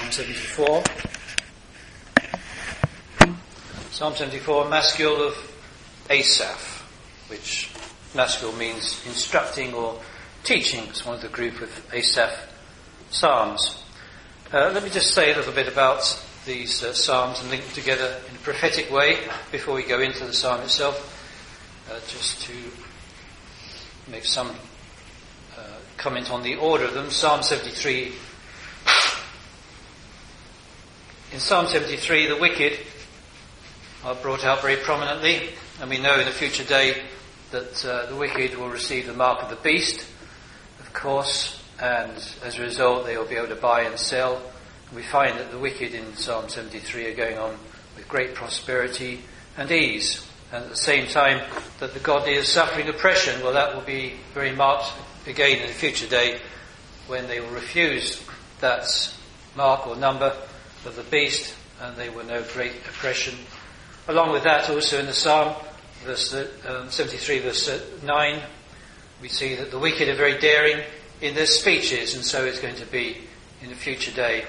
Psalm 74. Psalm 74, Maskil of Asaph, which Maskil means instructing or teaching. It's one of the group of Asaph psalms. Let me just say a little bit about these psalms and link them together in a prophetic way before we go into the psalm itself, just to make some comment on the order of them. Psalm 73. In Psalm 73, the wicked are brought out very prominently, and we know in a future day that the wicked will receive the mark of the beast, of course, and as a result they will be able to buy and sell. And we find that the wicked in Psalm 73 are going on with great prosperity and ease, and at the same time that the godly are suffering oppression. Well, that will be very marked again in a future day when they will refuse that mark or number of the beast, and they will know great oppression. Along with that, also in the Psalm, verse 73, verse 9, we see that the wicked are very daring in their speeches, and so it's going to be in a future day.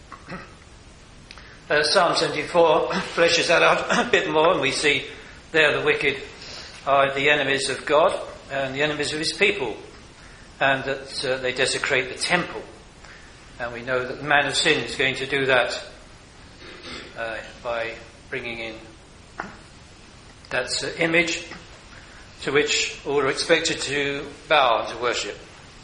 Psalm 74 fleshes that out a bit more, and we see there the wicked are the enemies of God and the enemies of his people, and that they desecrate the temple. And we know that the man of sin is going to do that by bringing in that image to which all are expected to bow and to worship.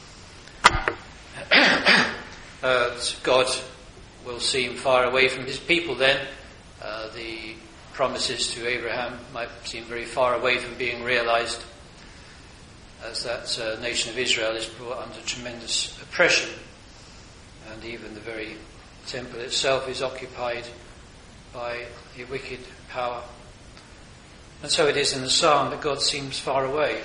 God will seem far away from his people then. The promises to Abraham might seem very far away from being realized, as that nation of Israel is brought under tremendous oppression, and even the very temple itself is occupied by a wicked power. And so it is in the psalm that God seems far away.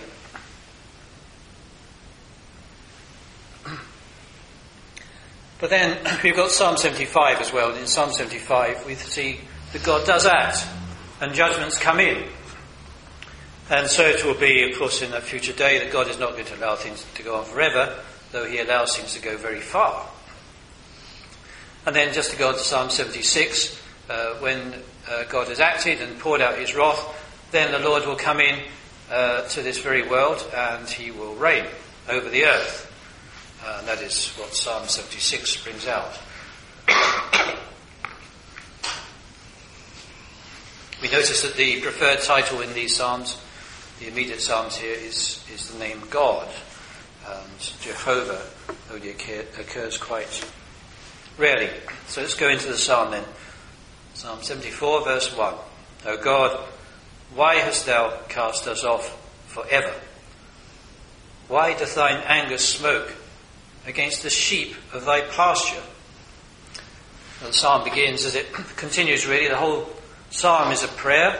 But then we've got Psalm 75 as well. In Psalm 75 we see that God does act and judgments come in. And so it will be, of course, in a future day that God is not going to allow things to go on forever, though he allows things to go very far. And then just to go on to Psalm 76, when God has acted and poured out his wrath, then the Lord will come in to this very world and he will reign over the earth. And that is what Psalm 76 brings out. We notice that the preferred title in these psalms, the immediate psalms here, is the name God. And Jehovah only occurs quite rarely. So let's go into the psalm then. Psalm 74, verse 1. O God, why hast thou cast us off forever? Why doth thine anger smoke against the sheep of thy pasture? Well, the psalm begins as it continues really. The whole psalm is a prayer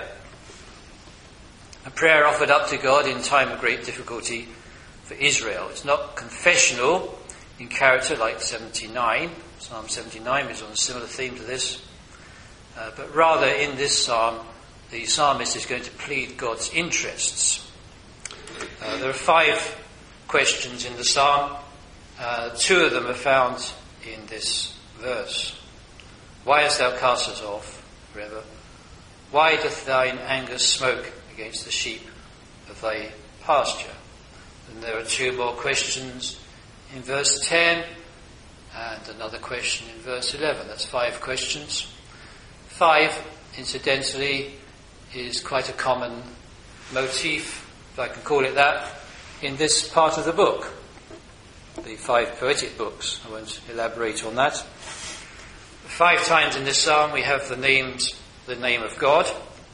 offered up to God in time of great difficulty for Israel. It's not confessional in character like 79. Psalm 79 is on a similar theme to this. But rather in this psalm, the psalmist is going to plead God's interests. There are 5 questions in the psalm. 2 of them are found in this verse. Why hast thou cast us off forever? Why doth thine anger smoke against the sheep of thy pasture? And there are 2 more questions in verse 10 and another question in verse 11. That's 5 questions. 5, incidentally, is quite a common motif, if I can call it that, in this part of the book. The 5 poetic books. I won't elaborate on that. 5 times in this psalm we have the name of God.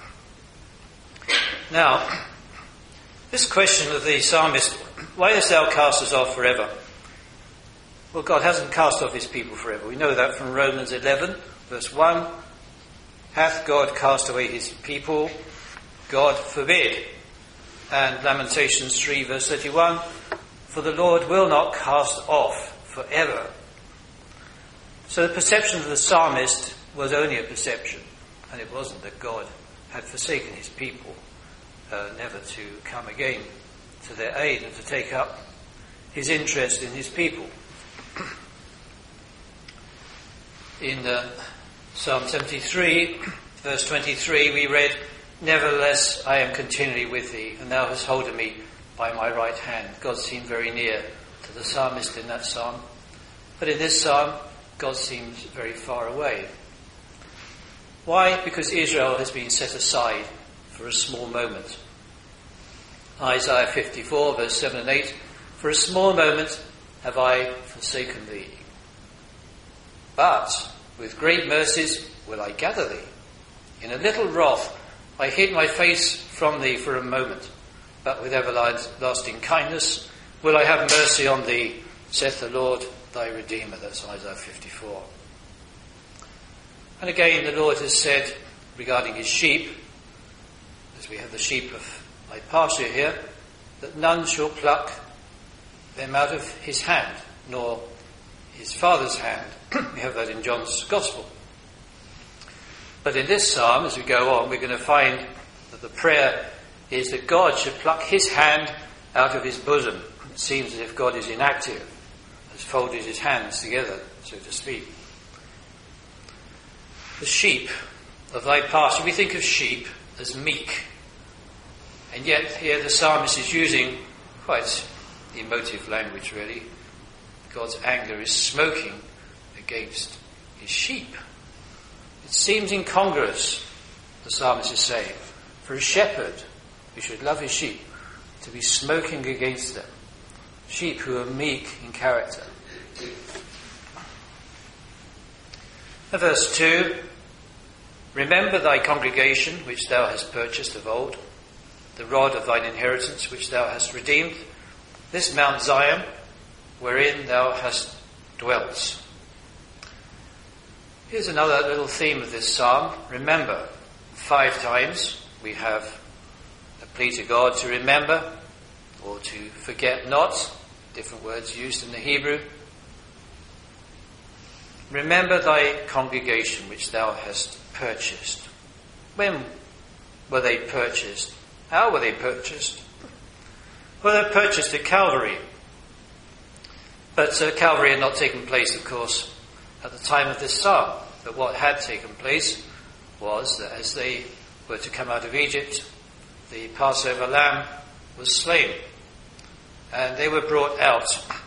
Now, this question of the psalmist, why hast thou cast us off forever? Well, God hasn't cast off his people forever. We know that from Romans 11, verse 1. Hath God cast away his people? God forbid. And Lamentations 3, verse 31. For the Lord will not cast off forever. So the perception of the psalmist was only a perception, and it wasn't that God had forsaken his people, never to come again to their aid and to take up his interest in his people. In Psalm 73, verse 23, we read, "Nevertheless, I am continually with thee, and thou hast holden me by my right hand." God seemed very near to the psalmist in that psalm. But in this psalm, God seems very far away. Why? Because Israel has been set aside for a small moment. Isaiah 54, verse 7 and 8, "For a small moment have I forsaken thee. But with great mercies will I gather thee. In a little wrath I hid my face from thee for a moment. But with everlasting kindness will I have mercy on thee, saith the Lord thy Redeemer." That's Isaiah 54. And again the Lord has said regarding his sheep, as we have the sheep of my pasture here, that none shall pluck them out of his hand, nor his Father's hand. We have that in John's Gospel. But in this psalm, as we go on, we're going to find that the prayer is that God should pluck his hand out of his bosom. It seems as if God is inactive, has folded his hands together, so to speak. The sheep of thy pasture, we think of sheep as meek. And yet here the psalmist is using quite emotive language, really. God's anger is smoking against his sheep. It seems incongruous, the psalmist is saying, for a shepherd who should love his sheep to be smoking against them. Sheep who are meek in character. And verse 2, "Remember thy congregation which thou hast purchased of old, the rod of thine inheritance which thou hast redeemed, this Mount Zion wherein thou hast dwelt." Here's another little theme of this psalm. Remember. 5 times we have a plea to God to remember or to forget not. Different words used in the Hebrew. "Remember thy congregation which thou hast purchased." When were they purchased? How were they purchased? Well, they were purchased at Calvary. But Calvary had not taken place, of course, at the time of this psalm. But what had taken place was that as they were to come out of Egypt, the Passover lamb was slain. And they were brought out.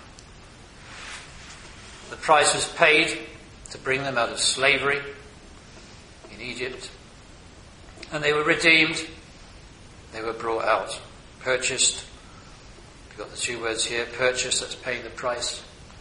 The price was paid to bring them out of slavery in Egypt. And they were redeemed. They were brought out. Purchased. We've got the 2 words here. Purchased, that's paying the price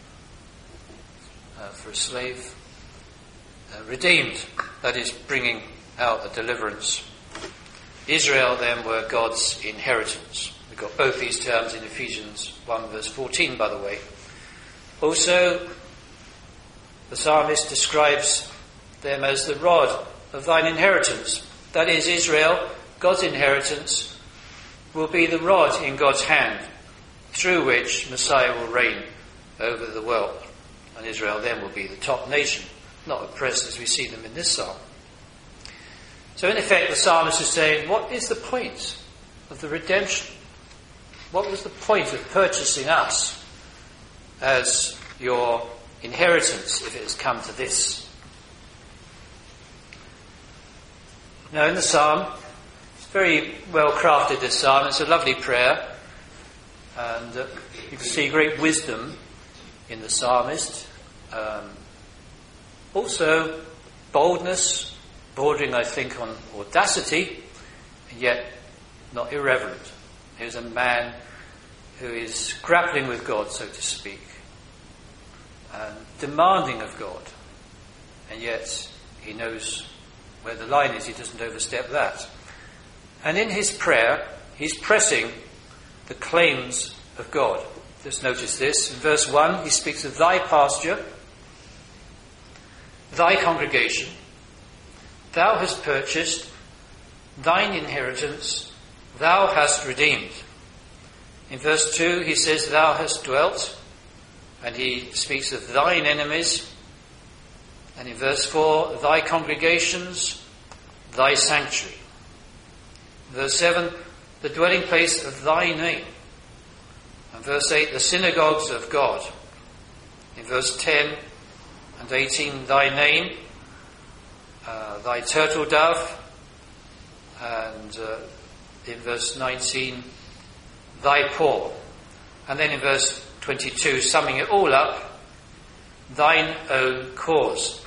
for a slave. Redeemed, that is bringing out the deliverance. Israel then were God's inheritance. We've got both these terms in Ephesians 1 verse 14, by the way. Also, the psalmist describes them as the rod of thine inheritance. That is, Israel, God's inheritance, will be the rod in God's hand through which Messiah will reign over the world. And Israel then will be the top nation, not oppressed as we see them in this psalm. So in effect the psalmist is saying, what is the point of the redemption? What was the point of purchasing us as your inheritance if it has come to this? Now in the psalm, it's very well crafted, this psalm. It's a lovely prayer. And you can see great wisdom in the psalmist. Also boldness, bordering, I think, on audacity, and yet not irreverent. Here's a man who is grappling with God, so to speak, and demanding of God, and yet he knows where the line is. He doesn't overstep that. And in his prayer, he's pressing the claims of God. Just notice this. In verse 1, he speaks of thy pasture, thy congregation, thou hast purchased, thine inheritance, thou hast redeemed. In verse 2, he says, thou hast dwelt, and he speaks of thine enemies. And in verse 4, thy congregations, thy sanctuary. Verse 7, the dwelling place of thy name. And verse 8, the synagogues of God. In verse 10, and 18, thy name, thy turtle dove, and in verse 19, thy paw. And then in verse 22, summing it all up, thine own cause.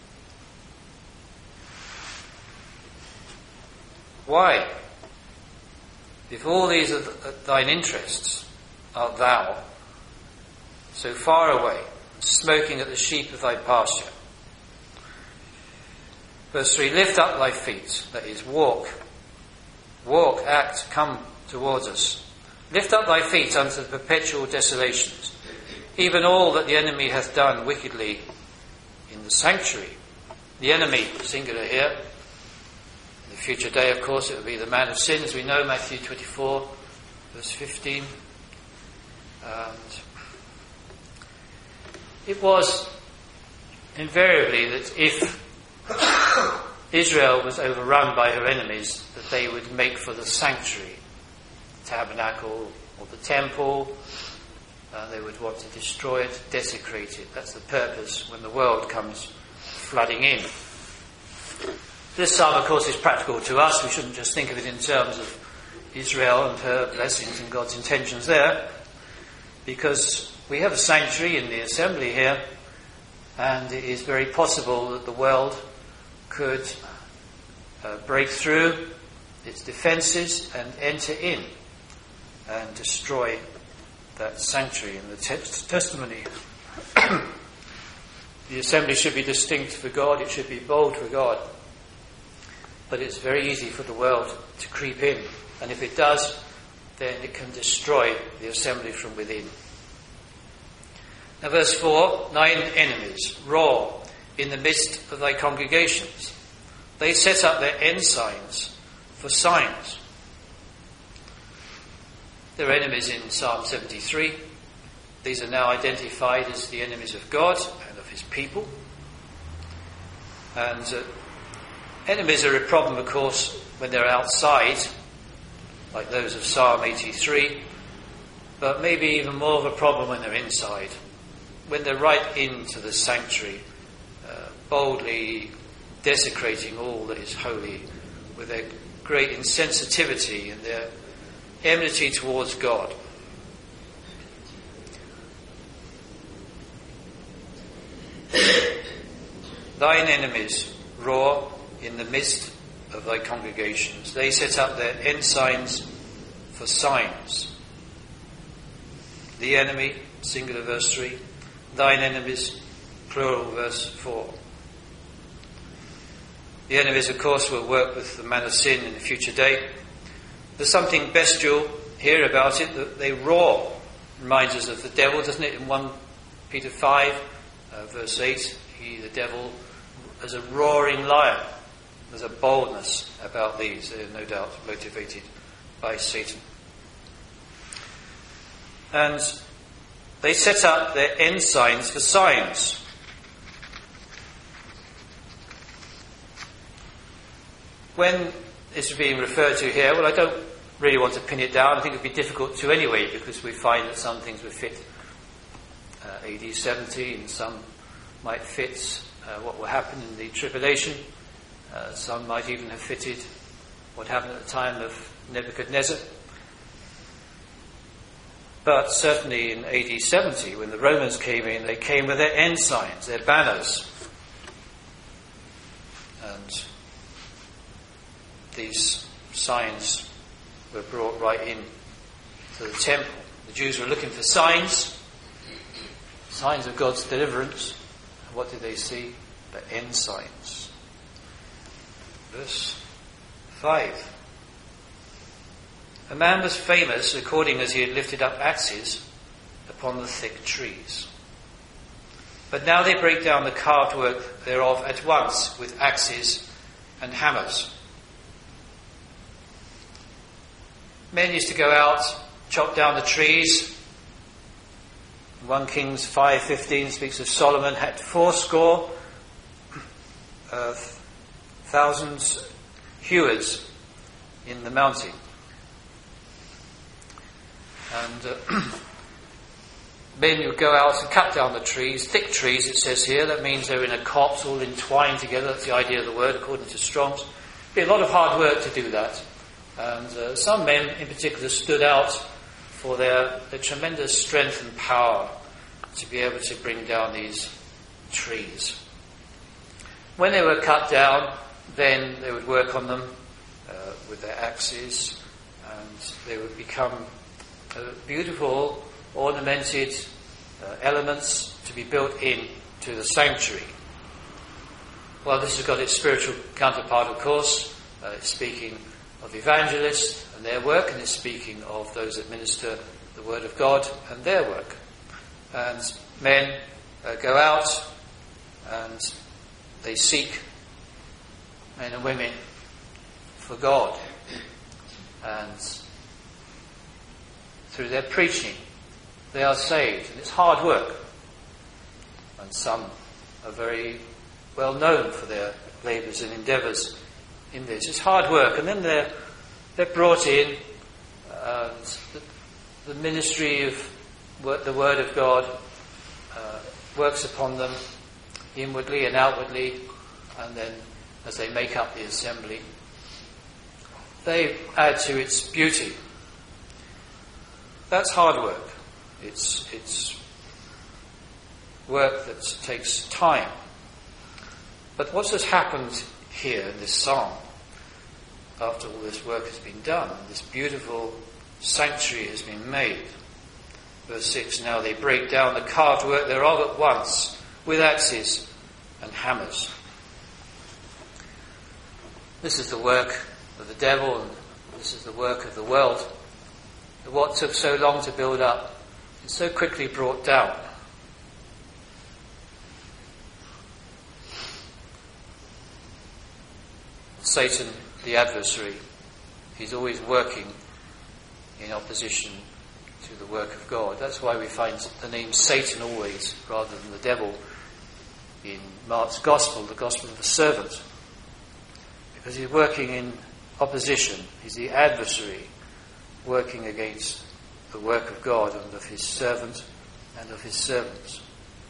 Why? If all these are thine interests, art thou so far away, smoking at the sheep of thy pasture. Verse 3, lift up thy feet, that is, walk, act, come towards us. Lift up thy feet unto the perpetual desolations, even all that the enemy hath done wickedly in the sanctuary. The enemy, singular here. In the future day, of course, it will be the man of sin, as we know, Matthew 24, verse 15. And it was invariably that if Israel was overrun by her enemies, that they would make for the sanctuary, the tabernacle or the temple. They would want to destroy it, desecrate it. That's the purpose when the world comes flooding in. This psalm, of course, is practical to us. We shouldn't just think of it in terms of Israel and her blessings and God's intentions there, because we have a sanctuary in the assembly here, and it is very possible that the world could break through its defences and enter in and destroy that sanctuary and the testimony. The assembly should be distinct for God, it should be bold for God, but it's very easy for the world to creep in, and if it does, then it can destroy the assembly from within. Now verse 4, thine enemies roar in the midst of thy congregations. They set up their ensigns for signs. There are enemies in Psalm 73. These are now identified as the enemies of God and of his people. And enemies are a problem, of course, when they're outside, like those of Psalm 83, but maybe even more of a problem when they're inside, when they're right into the sanctuary, boldly desecrating all that is holy with their great insensitivity and their enmity towards God. Thine enemies roar in the midst of thy congregations. They set up their ensigns for signs. The enemy, singular, verse 3. Thine enemies, plural, verse 4. The enemies, of course, will work with the man of sin in the future day. There's something bestial here about it, that they roar. Reminds us of the devil, doesn't it? In 1 Peter 5, verse 8, the devil, as a roaring lion. There's a boldness about these. They're no doubt motivated by Satan. And they set up their ensigns for signs. When this is being referred to here, well, I don't really want to pin it down. I think it would be difficult to anyway, because we find that some things would fit AD 70 and some might fit what will happen in the tribulation. Some might even have fitted what happened at the time of Nebuchadnezzar. But certainly in AD 70, when the Romans came in, they came with their ensigns, their banners. And these signs were brought right in to the temple. The Jews were looking for signs of God's deliverance. And what did they see? The ensigns. Verse 5. A man was famous according as he had lifted up axes upon the thick trees. But now they break down the carved work thereof at once with axes and hammers. Men used to go out, chop down the trees. 1 Kings 5:15 speaks of Solomon had 80 thousands hewers in the mountain. And men would go out and cut down the trees, thick trees it says here. That means they're in a copse, all entwined together. That's the idea of the word according to Strong's. It'd be a lot of hard work to do that. And some men in particular stood out for their tremendous strength and power to be able to bring down these trees. When they were cut down, then they would work on them with their axes, and they would become beautiful, ornamented elements to be built in to the sanctuary. Well, this has got its spiritual counterpart, of course. It's speaking of evangelists and their work, and it's speaking of those that minister the word of God and their work. And men go out and they seek, men and women, for God. And through their preaching, they are saved. And it's hard work. And some are very well known for their labours and endeavours in this. It's hard work. And then they're brought in, and the ministry of the Word of God works upon them inwardly and outwardly, and then as they make up the assembly, they add to its beauty. That's hard work. It's work that takes time. But what has happened here in this psalm, after all this work has been done, this beautiful sanctuary has been made? Verse 6, now they break down the carved work thereof at once, with axes and hammers. This is the work of the devil, and this is the work of the world. What took so long to build up is so quickly brought down. Satan, the adversary, he's always working in opposition to the work of God. That's why we find the name Satan always, rather than the devil, in Mark's Gospel, the Gospel of the servant. Because he's working in opposition. He's the adversary working against the work of God and of his servant and of his servants.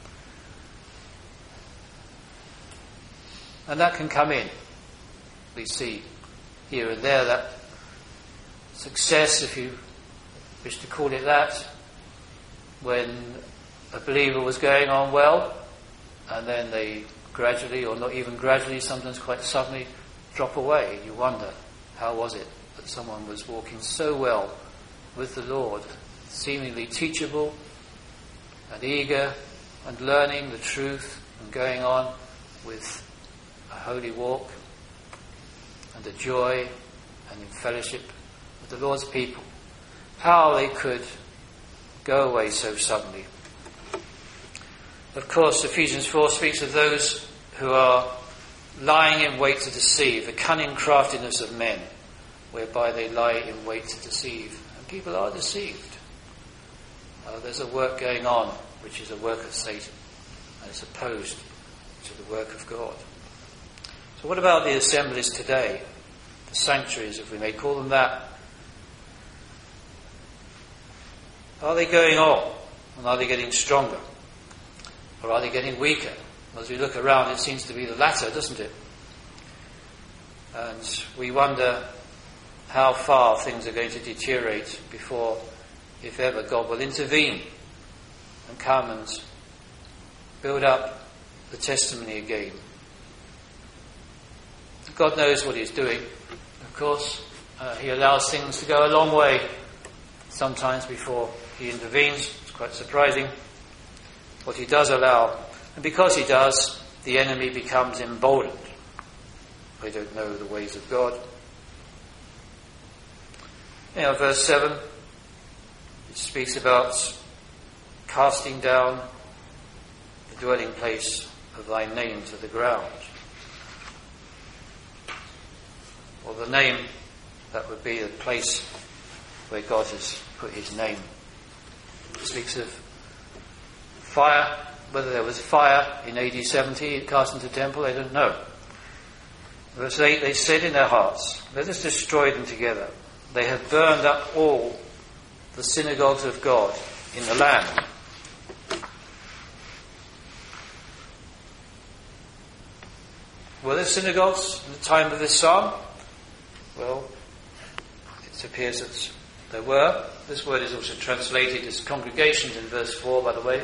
And that can come in. We see here and there that success, if you wish to call it that, when a believer was going on well, and then they gradually, or not even gradually, sometimes quite suddenly, drop away. You wonder, how was it that someone was walking so well with the Lord, seemingly teachable and eager and learning the truth and going on with a holy walk and a joy and in fellowship with the Lord's people? How they could go away so suddenly. Of course, Ephesians 4 speaks of those who are lying in wait to deceive, the cunning craftiness of men, whereby they lie in wait to deceive. And people are deceived. There's a work going on, which is a work of Satan, and it's opposed to the work of God. So what about the assemblies today? The sanctuaries, if we may call them that. Are they going on? And are they getting stronger? Or are they getting weaker? As we look around, it seems to be the latter, doesn't it? And we wonder how far things are going to deteriorate before, if ever, God will intervene and come and build up the testimony again. God knows what he's doing. Of course, he allows things to go a long way sometimes before he intervenes. It's quite surprising what he does allow. And because he does, the enemy becomes emboldened. They don't know the ways of God. Verse 7, it speaks about casting down the dwelling place of thy name to the ground. Or the name, that would be the place where God has put his name. It speaks of fire, whether there was fire in AD 70 cast into the temple, they don't know. Verse 8, they said in their hearts, let us destroy them together. They have burned up all the synagogues of God in the land. Were there synagogues in the time of this psalm? Well, it appears that there were. This word is also translated as congregations in verse 4, by the way.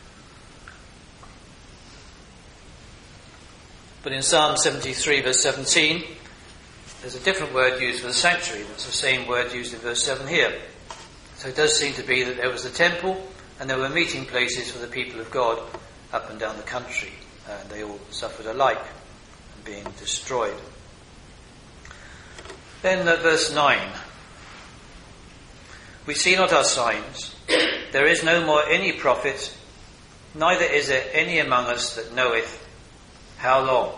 But in Psalm 73, verse 17, there's a different word used for the sanctuary. It's the same word used in verse 7 here. So it does seem to be that there was the temple and there were meeting places for the people of God up and down the country. And they all suffered alike in being destroyed. Then verse 9. We see not our signs. There is no more any prophet, neither is there any among us that knoweth how long.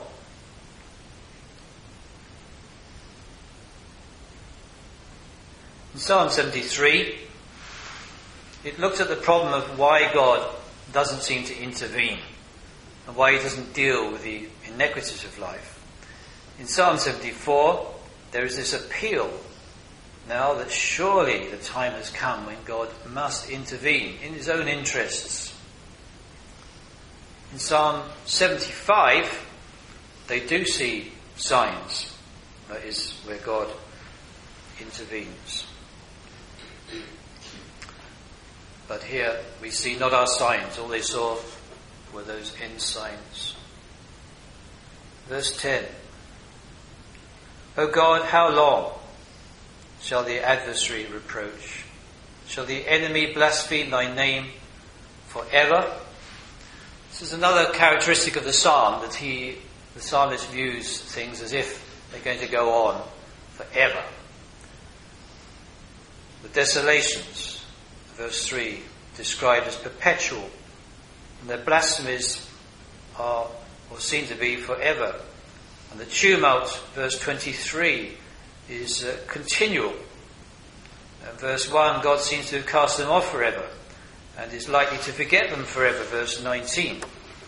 In Psalm 73, it looks at the problem of why God doesn't seem to intervene and why he doesn't deal with the inequities of life. In Psalm 74, there is this appeal now that surely the time has come when God must intervene in his own interests. In Psalm 75, they do see signs. That is where God intervenes. But here we see not our signs. All they saw were those end signs. Verse 10. O God, how long shall the adversary reproach? Shall the enemy blaspheme thy name forever? This is another characteristic of the psalm, that the psalmist views things as if they're going to go on forever. The desolations, verse 3, described as perpetual, and their blasphemies are, or seem to be, forever. And the tumult, verse 23, is continual. Verse 1, God seems to have cast them off forever and is likely to forget them forever, verse 19.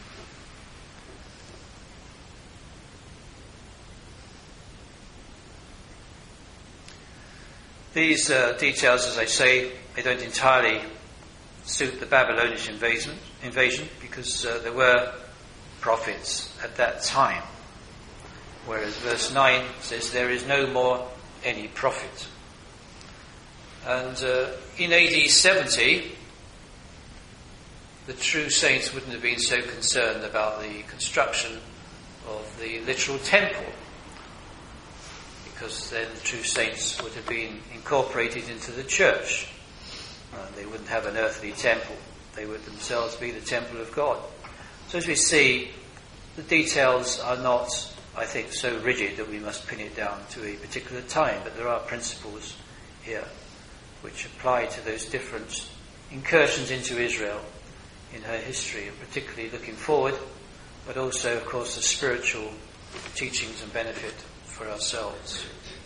These details, as I say, they don't entirely suit the Babylonian invasion because there were prophets at that time. Whereas verse 9 says there is no more any prophet. And in AD 70, the true saints wouldn't have been so concerned about the construction of the literal temple, because then the true saints would have been incorporated into the church. They wouldn't have an earthly temple. They would themselves be the temple of God. So as we see, the details are not, I think, so rigid that we must pin it down to a particular time, but there are principles here which apply to those different incursions into Israel in her history, and particularly looking forward, but also, of course, the spiritual teachings and benefit for ourselves.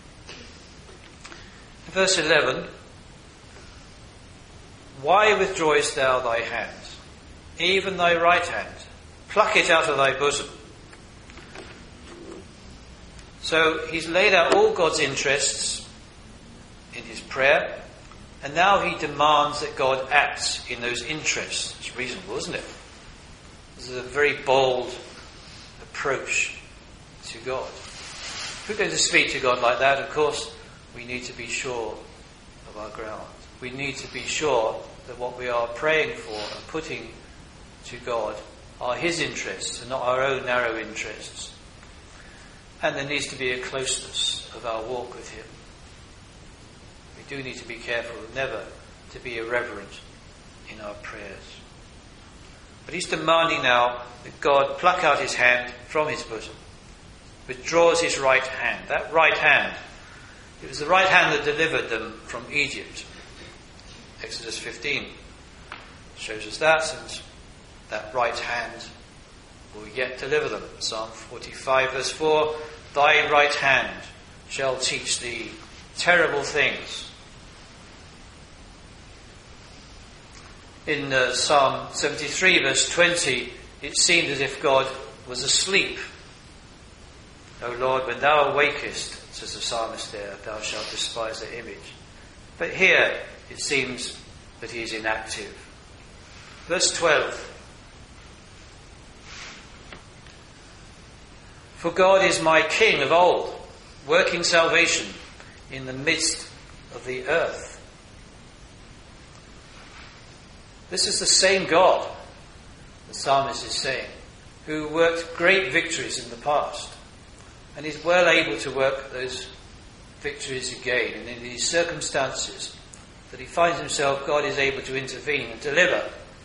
Verse 11, why withdrawest thou thy hand, even thy right hand? Pluck it out of thy bosom. So he's laid out all God's interests in his prayer, and now he demands that God acts in those interests. It's reasonable, isn't it? This is a very bold approach to God. If we're going to speak to God like that, of course, we need to be sure of our ground. We need to be sure that what we are praying for and putting to God are his interests and not our own narrow interests. And there needs to be a closeness of our walk with him. We do need to be careful never to be irreverent in our prayers. But he's demanding now that God pluck out his hand from his bosom, withdraws his right hand. That right hand, it was the right hand that delivered them from Egypt. Exodus 15 shows us that, and that right hand will yet deliver them. Psalm 45 verse 4, thy right hand shall teach thee terrible things. In Psalm 73 verse 20, it seemed as if God was asleep. O Lord, when thou awakest, says the psalmist there, thou shalt despise the image. But here it seems that he is inactive. Verse 12. For God is my King of old, working salvation in the midst of the earth. This is the same God, the psalmist is saying, who worked great victories in the past, and is well able to work those victories again. And in these circumstances that he finds himself, God is able to intervene and deliver.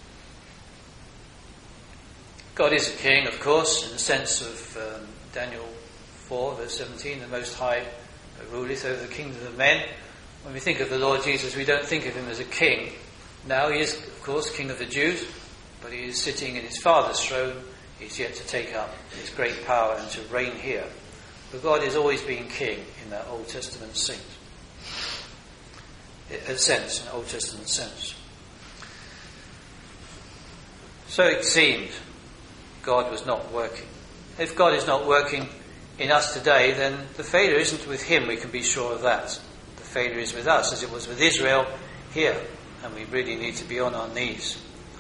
God is a king, of course, in the sense of Daniel 4, verse 17, the Most High ruleth over the kingdom of men. When we think of the Lord Jesus, we don't think of him as a king. Now he is, of course, King of the Jews, but he is sitting in his Father's throne. He's yet to take up his great power and to reign here. But God has always been king in that Old Testament sense. An Old Testament sense. So it seemed God was not working. If God is not working in us today, then the failure isn't with him, we can be sure of that. The failure is with us, as it was with Israel here. And we really need to be on our knees,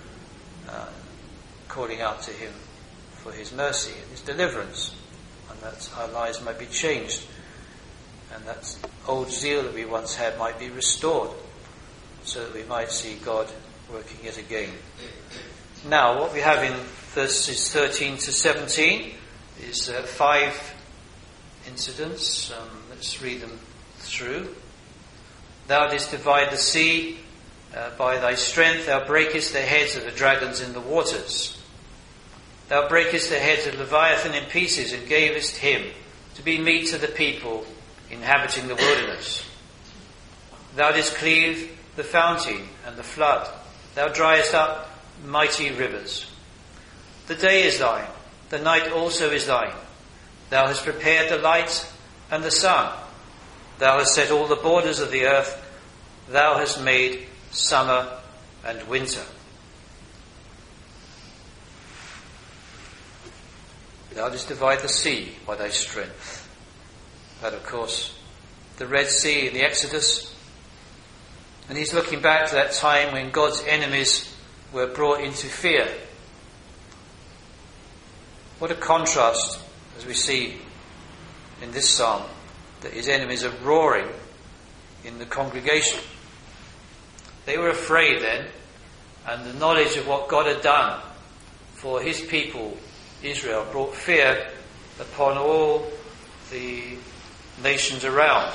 calling out to him for his mercy and his deliverance, and that our lives might be changed, and that old zeal that we once had might be restored, so that we might see God working yet again. Now, what we have in verses 13 to 17 is 5 incidents. Let's read them through. Thou didst divide the sea by thy strength. Thou breakest the heads of the dragons in the waters. Thou breakest the heads of Leviathan in pieces, and gavest him to be meat to the people inhabiting the wilderness. Thou didst cleave the fountain and the flood. Thou driest up mighty rivers. The day is thine, the night also is thine. Thou hast prepared the light and the sun. Thou hast set all the borders of the earth. Thou hast made summer and winter. Thou didst divide the sea by thy strength. That, of course, the Red Sea in the Exodus. And he's looking back to that time when God's enemies were brought into fear. What a contrast, as we see in this psalm, that his enemies are roaring in the congregation. They were afraid then, and the knowledge of what God had done for his people, Israel, brought fear upon all the nations around.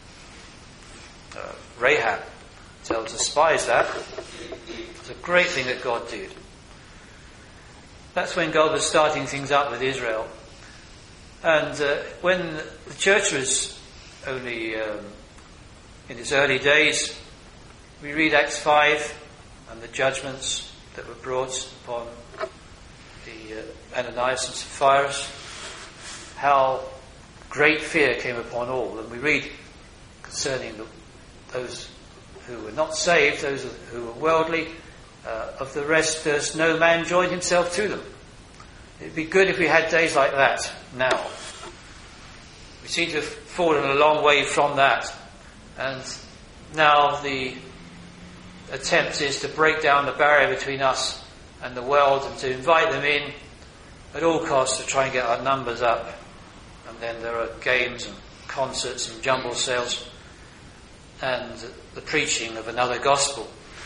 Rahab tells the spies that. It's a great thing that God did. That's when God was starting things up with Israel. And when the church was only in its early days, we read Acts 5 and the judgments that were brought upon the Ananias and Sapphira, how great fear came upon all. And we read concerning those who were not saved, those who were worldly, of the rest no man joined himself to them. It'd be good if we had days like that now. We seem to have fallen a long way from that, and now the attempt is to break down the barrier between us and the world and to invite them in at all costs to try and get our numbers up. And then there are games and concerts and jumble sales and the preaching of another gospel.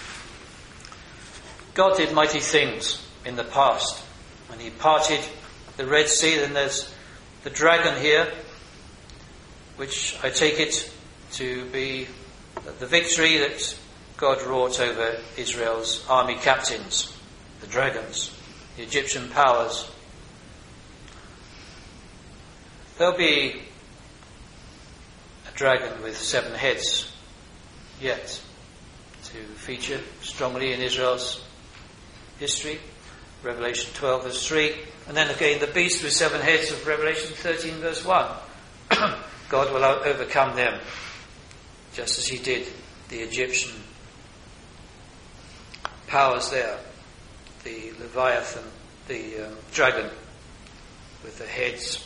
God did mighty things in the past, and he parted the Red Sea. Then there's the dragon here, which I take it to be the victory that God wrought over Israel's army captains, the dragons, the Egyptian powers. There'll be a dragon with 7 heads yet to feature strongly in Israel's history. Revelation 12 verse 3. And then again the beast with 7 heads of Revelation 13 verse 1. God will overcome them, just as he did the Egyptian powers there. The Leviathan, the dragon with the heads.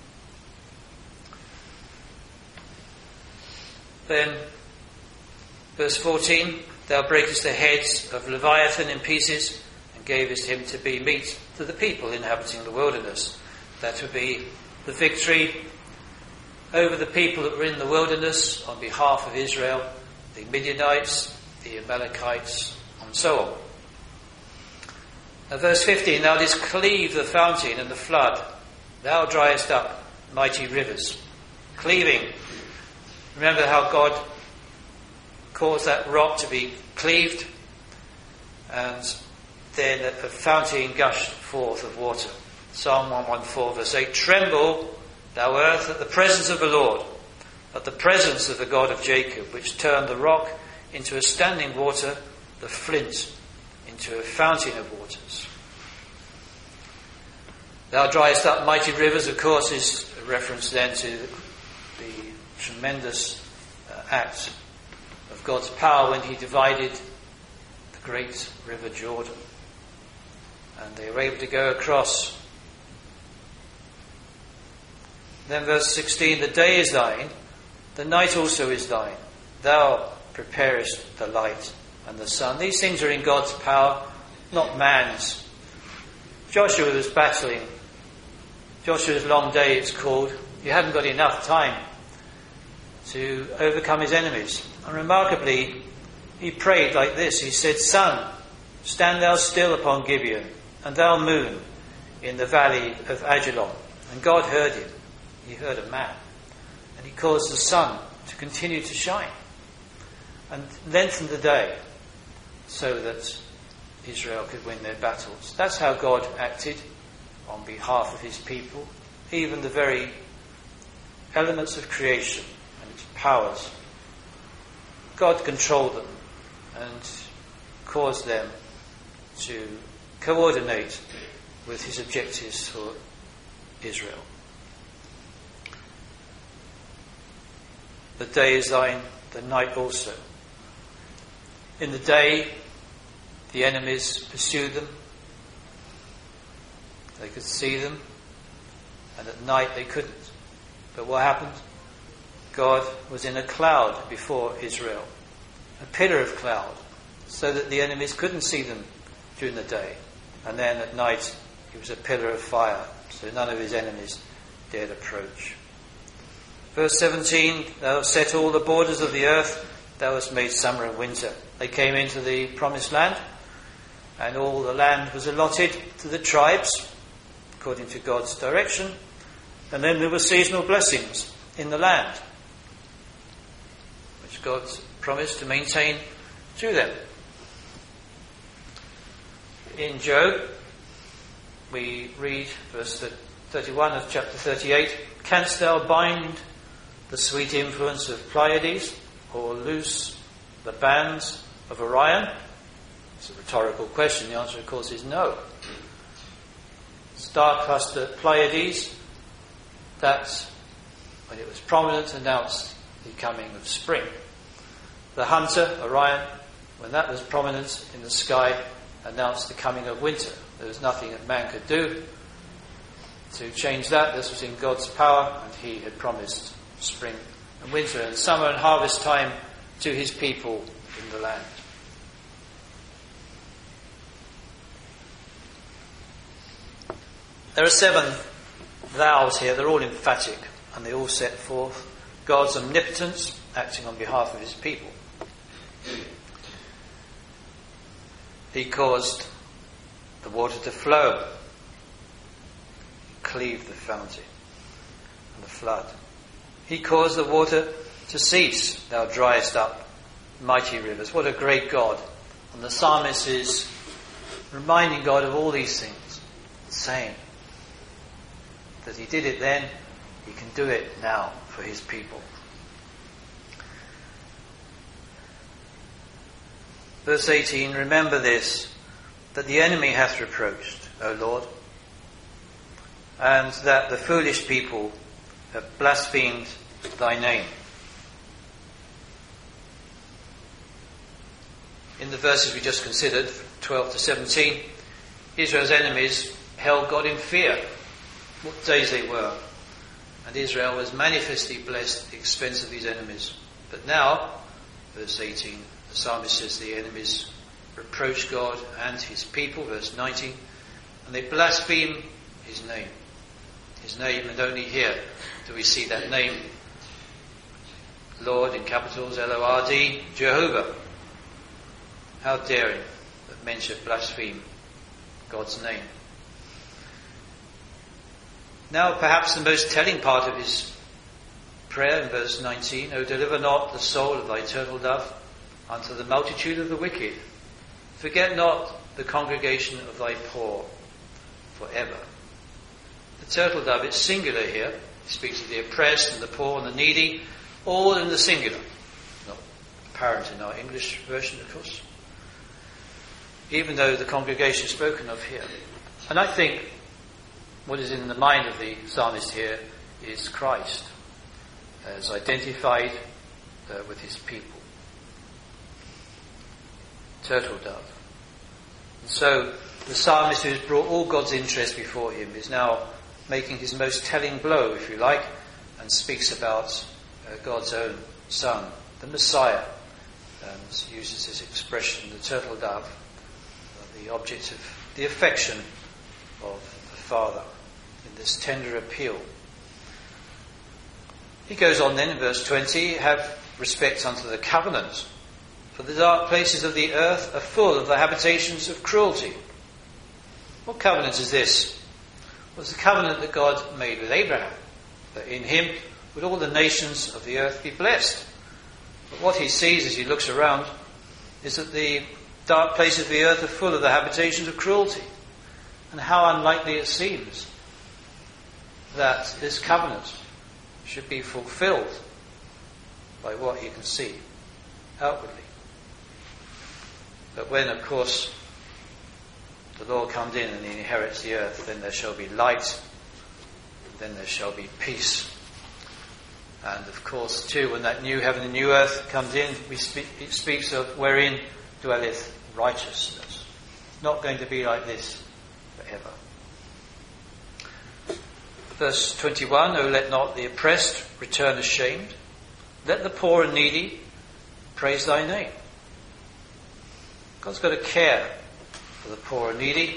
Then, verse 14, thou breakest the heads of Leviathan in pieces, and gavest him to be meat to the people inhabiting the wilderness. That would be the victory over the people that were in the wilderness on behalf of Israel, the Midianites, the Amalekites, and so on. Now, verse 15, thou didst cleave the fountain and the flood. Thou driest up mighty rivers. Cleaving. Remember how God caused that rock to be cleaved, and then a fountain gushed forth of water. Psalm 114 verse 8, tremble, thou earth, at the presence of the Lord, at the presence of the God of Jacob, which turned the rock into a standing water, the flint into a fountain of waters. Thou driest up mighty rivers, of course, is a reference then to the tremendous act of God's power when he divided the great river Jordan. And they were able to go across. Then verse 16, the day is thine, the night also is thine. Thou preparest the light and the sun. These things are in God's power, not man's. Joshua was battling. Joshua's long day, it's called. He hadn't got enough time to overcome his enemies. And remarkably, he prayed like this. He said, sun, stand thou still upon Gibeon, and thou moon in the valley of Ajalon. And God heard him. He heard a man. And he caused the sun to continue to shine and lengthen the day so that Israel could win their battles. That's how God acted on behalf of his people. Even the very elements of creation and its powers, God controlled them and caused them to coordinate with his objectives for Israel. The day is thine, the night also. In the day, the enemies pursued them. They could see them, and at night they couldn't. But what happened? God was in a cloud before Israel, a pillar of cloud, so that the enemies couldn't see them during the day. And then at night, he was a pillar of fire, so none of his enemies dared approach. Verse 17, thou hast set all the borders of the earth, thou hast made summer and winter. They came into the promised land, and all the land was allotted to the tribes, according to God's direction. And then there were seasonal blessings in the land, which God promised to maintain to them. In Job, we read verse 31 of chapter 38, canst thou bind the sweet influence of Pleiades, or loose the bands of Orion? It's a rhetorical question. The answer, of course, is no. Star cluster Pleiades, that, when it was prominent, announced the coming of spring. The hunter, Orion, when that was prominent in the sky, announced the coming of winter. There was nothing that man could do to change that. This was in God's power, and he had promised spring and winter and summer and harvest time to his people in the land. There are 7 thous here. They're all emphatic, and they all set forth God's omnipotence acting on behalf of his people. He caused the water to flow, cleave the fountain and the flood. He caused the water to cease. Thou driest up mighty rivers. What a great God. And the psalmist is reminding God of all these things, saying that he did it then, he can do it now for his people. Verse 18, remember this, that the enemy hath reproached, O Lord, and that the foolish people have blasphemed thy name. In the verses we just considered, 12 to 17, Israel's enemies held God in fear. What days they were. And Israel was manifestly blessed at the expense of his enemies. But now, verse 18, the psalmist says the enemies reproach God and his people, verse 19, and they blaspheme his name. his name, and only here do we see that name, Lord in capitals, L-O-R-D, Jehovah. How daring that men should blaspheme God's name. Now perhaps the most telling part of his prayer in verse 19, O deliver not the soul of thy turtle dove unto the multitude of the wicked. Forget not the congregation of thy poor forever. The turtle dove, it's singular here. It speaks of the oppressed and the poor and the needy, all in the singular. Not apparent in our English version, of course. Even though the congregation is spoken of here. And I think what is in the mind of the psalmist here is Christ, as identified with his people. Turtle dove. And so the psalmist who has brought all God's interest before him is now making his most telling blow, if you like, and speaks about God's own Son, the Messiah, and uses this expression, the turtle dove, the object of the affection of the Father in this tender appeal. He goes on then in verse 20, have respect unto the covenant, for the dark places of the earth are full of the habitations of cruelty. What covenant is this? Well, it's the covenant that God made with Abraham, that in him would all the nations of the earth be blessed. But what he sees as he looks around is that the dark places of the earth are full of the habitations of cruelty. And how unlikely it seems that this covenant should be fulfilled by what he can see outwardly. But when, of course, the Lord comes in and he inherits the earth, then there shall be light, then there shall be peace. And of course, too, when that new heaven and new earth comes in, it speaks of wherein dwelleth righteousness. It's not going to be like this forever. Verse 21, O let not the oppressed return ashamed. Let the poor and needy praise thy name. God's got a care for the poor and needy.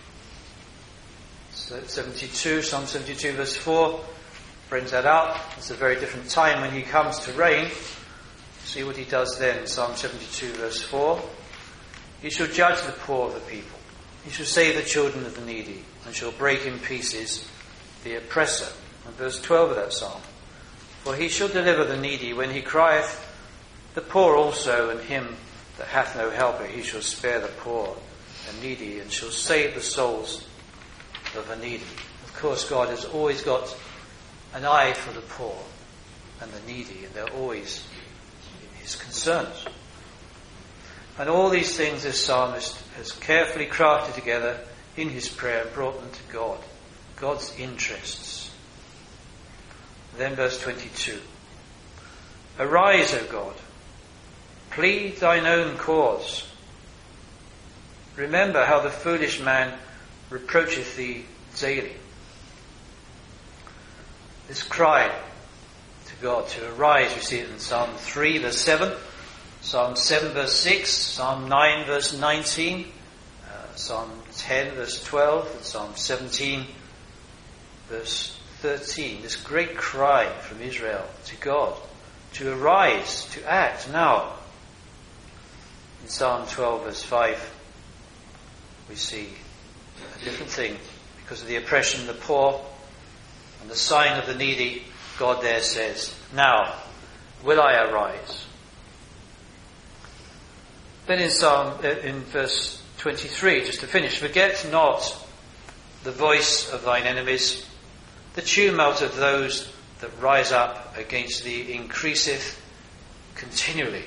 So Psalm 72 verse 4 brings that out. It's a very different time when he comes to reign. See what he does then. Psalm 72 verse 4. He shall judge the poor of the people. He shall save the children of the needy, and shall break in pieces the oppressor. And verse 12 of that psalm. For he shall deliver the needy when he crieth, the poor also, and him that hath no helper. He shall spare the poor and needy, and shall save the souls of the needy. Of course, God has always got an eye for the poor and the needy, and they're always in his concerns. And all these things this psalmist has carefully crafted together in his prayer and brought them to God. God's interests. Then verse 22. Arise, O God, plead thine own cause. Remember how the foolish man reproacheth thee daily. This cry to God to arise, we see it in Psalm 3 verse 7, Psalm 7 verse 6, Psalm 9 verse 19, Psalm 10 verse 12, and Psalm 17 verse 13. This great cry from Israel to God to arise, to act now. In Psalm 12 verse 5 we see a different thing. Because of the oppression of the poor and the sighing of the needy, God there says, now will I arise. Then in verse 23, just to finish, forget not the voice of thine enemies, the tumult of those that rise up against thee increaseth continually.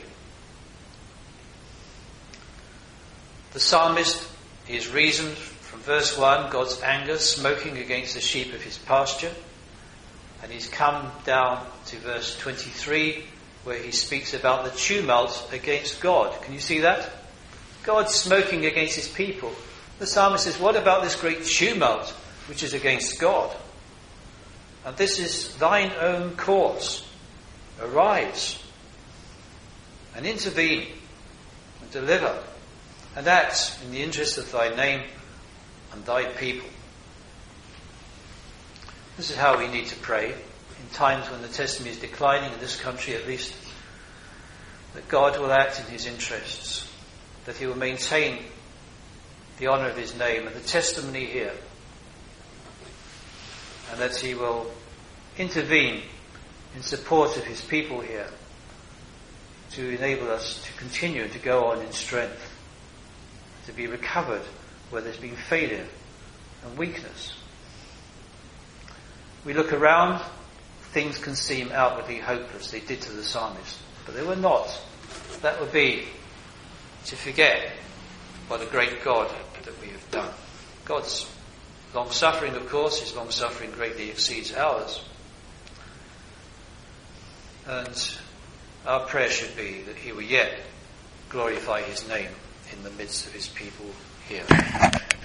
The psalmist is reasoned from verse 1, God's anger smoking against the sheep of his pasture. And he's come down to verse 23, where he speaks about the tumult against God. Can you see that? God smoking against his people. The psalmist says, what about this great tumult which is against God? And this is thine own cause. Arise and intervene and deliver and act in the interest of thy name and thy people. This is how we need to pray in times when the testimony is declining, in this country at least, that God will act in his interests, that he will maintain the honour of his name and the testimony here, and that he will intervene in support of his people here to enable us to continue to go on in strength, to be recovered where there's been failure and weakness. We look around, things can seem outwardly hopeless. They did to the psalmist, but they were not. That would be to forget what a great God that we have done. God's long-suffering, of course, his long-suffering greatly exceeds ours. And our prayer should be that he will yet glorify his name in the midst of his people here.